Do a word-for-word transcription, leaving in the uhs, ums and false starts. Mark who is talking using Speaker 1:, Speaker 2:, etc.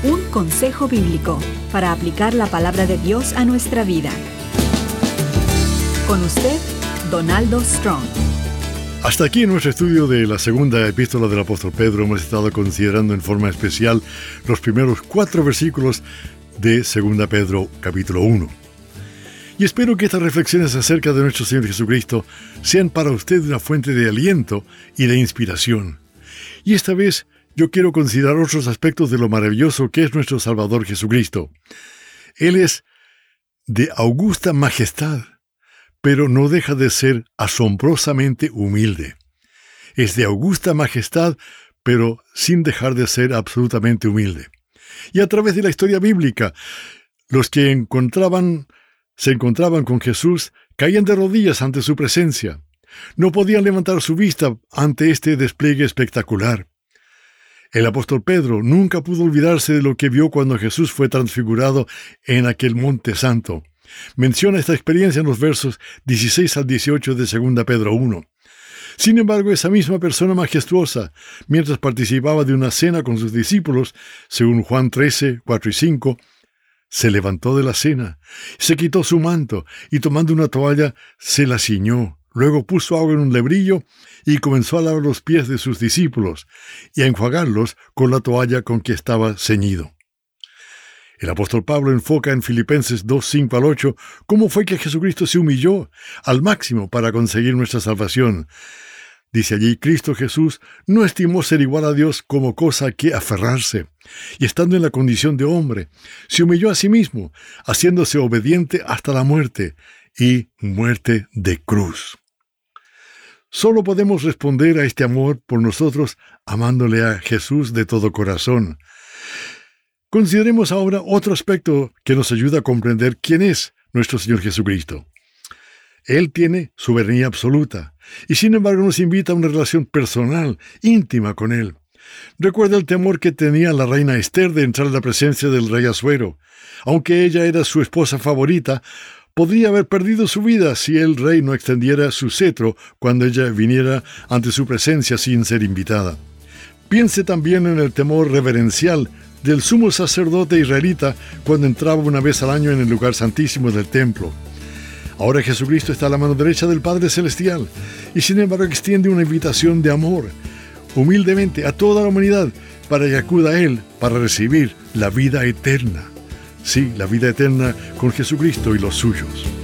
Speaker 1: Un consejo bíblico para aplicar la palabra de Dios a nuestra vida. Con usted, Donaldo Strong.
Speaker 2: Hasta aquí en nuestro estudio de la segunda epístola del apóstol Pedro hemos estado considerando en forma especial los primeros cuatro versículos de segunda Pedro capítulo uno. Y espero que estas reflexiones acerca de nuestro Señor Jesucristo sean para usted una fuente de aliento y de inspiración. Y esta vez yo quiero considerar otros aspectos de lo maravilloso que es nuestro Salvador Jesucristo. Él es de augusta majestad, pero no deja de ser asombrosamente humilde. Es de augusta majestad, pero sin dejar de ser absolutamente humilde. Y a través de la historia bíblica, los que encontraban, se encontraban con Jesús caían de rodillas ante su presencia. No podían levantar su vista ante este despliegue espectacular. El apóstol Pedro nunca pudo olvidarse de lo que vio cuando Jesús fue transfigurado en aquel monte santo. Menciona esta experiencia en los versos dieciséis al dieciocho de segunda Pedro uno. Sin embargo, esa misma persona majestuosa, mientras participaba de una cena con sus discípulos, según Juan trece, cuatro y cinco, se levantó de la cena, se quitó su manto y tomando una toalla se la ciñó. Luego puso agua en un lebrillo y comenzó a lavar los pies de sus discípulos y a enjuagarlos con la toalla con que estaba ceñido. El apóstol Pablo enfoca en Filipenses dos, cinco al ocho cómo fue que Jesucristo se humilló al máximo para conseguir nuestra salvación. Dice allí, Cristo Jesús no estimó ser igual a Dios como cosa a que aferrarse, y estando en la condición de hombre, se humilló a sí mismo, haciéndose obediente hasta la muerte, y muerte de cruz. Solo podemos responder a este amor por nosotros amándole a Jesús de todo corazón. Consideremos ahora otro aspecto que nos ayuda a comprender quién es nuestro Señor Jesucristo. Él tiene soberanía absoluta y sin embargo nos invita a una relación personal, íntima con Él. Recuerda el temor que tenía la reina Esther de entrar en la presencia del rey Asuero. Aunque ella era su esposa favorita, podría haber perdido su vida si el rey no extendiera su cetro cuando ella viniera ante su presencia sin ser invitada. Piense también en el temor reverencial del sumo sacerdote israelita cuando entraba una vez al año en el lugar santísimo del templo. Ahora Jesucristo está a la mano derecha del Padre Celestial y sin embargo extiende una invitación de amor, humildemente a toda la humanidad, para que acuda a Él para recibir la vida eterna. Sí, la vida eterna con Jesucristo y los suyos.